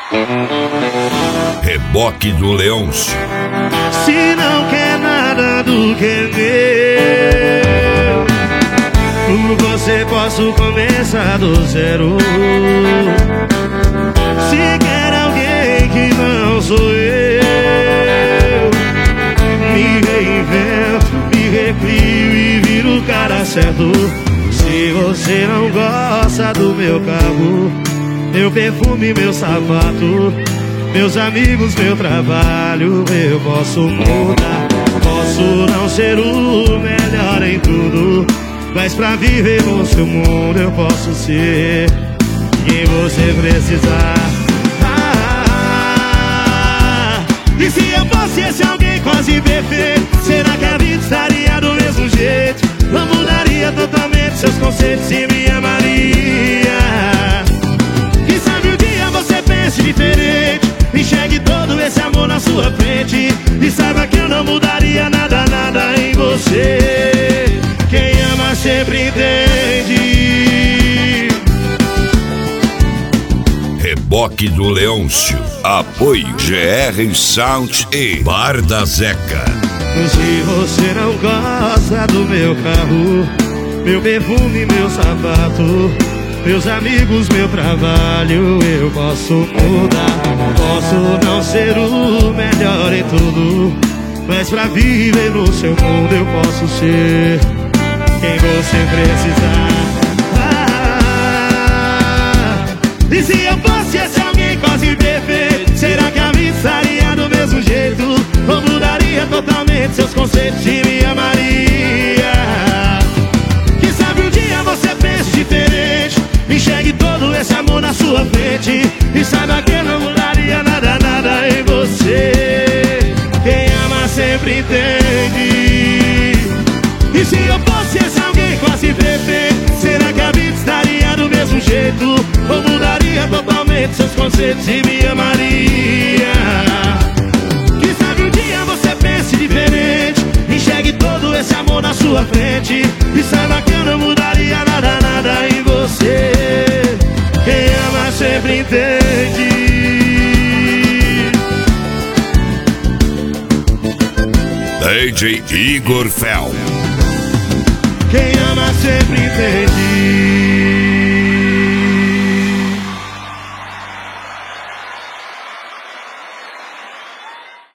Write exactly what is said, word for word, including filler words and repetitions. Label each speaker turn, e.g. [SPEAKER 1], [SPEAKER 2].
[SPEAKER 1] Reboque do Leôncio.
[SPEAKER 2] Se não quer nada do que é meu, por você posso começar do zero. Se quer alguém que não sou eu, me reinvento, me recrio e viro o cara certo. Se você não gosta do meu carro, meu perfume, meu sapato, meus amigos, meu trabalho, eu posso mudar. Posso não ser o melhor em tudo, mas pra viver no seu mundo eu posso ser quem você precisar. Ah, e se eu fosse esse alguém quase perfeito, será que a vida estaria do mesmo jeito? Não mudaria totalmente seus conceitos e me amaria. Quem sabe um dia você pense diferente, enxergue todo esse amor na sua frente e saiba que eu não mudaria nada, nada em você. Quem ama sempre entende.
[SPEAKER 1] Reboque do Leôncio. Apoio G R Sound e Bar da Zeca.
[SPEAKER 2] Se você não gosta do meu carro, meu perfume, meu sapato, meus amigos, meu trabalho, eu posso mudar. Posso não ser o melhor em tudo, mas pra viver no seu mundo eu posso ser quem você precisar. Ah, e se eu fosse esse alguém quase perfeito, será que a vida estaria do mesmo jeito? Ou mudaria totalmente seus conceitos e me amaria? Quem sabe um dia você pense diferente, enxergue todo esse amor na sua frente e saiba que eu não mudaria nada, nada em você. Quem ama sempre entende. E se eu fosse esse alguém quase perfeito, será que a vida estaria do mesmo jeito? Ou mudaria totalmente seus conceitos e me amaria? Quem sabe um dia você pense diferente, enxergue todo esse amor na sua frente e saiba que eu não mudaria nada, nada em você. Quem ama sempre entende.
[SPEAKER 1] D J Igor Fel.
[SPEAKER 2] Quem ama sempre entende.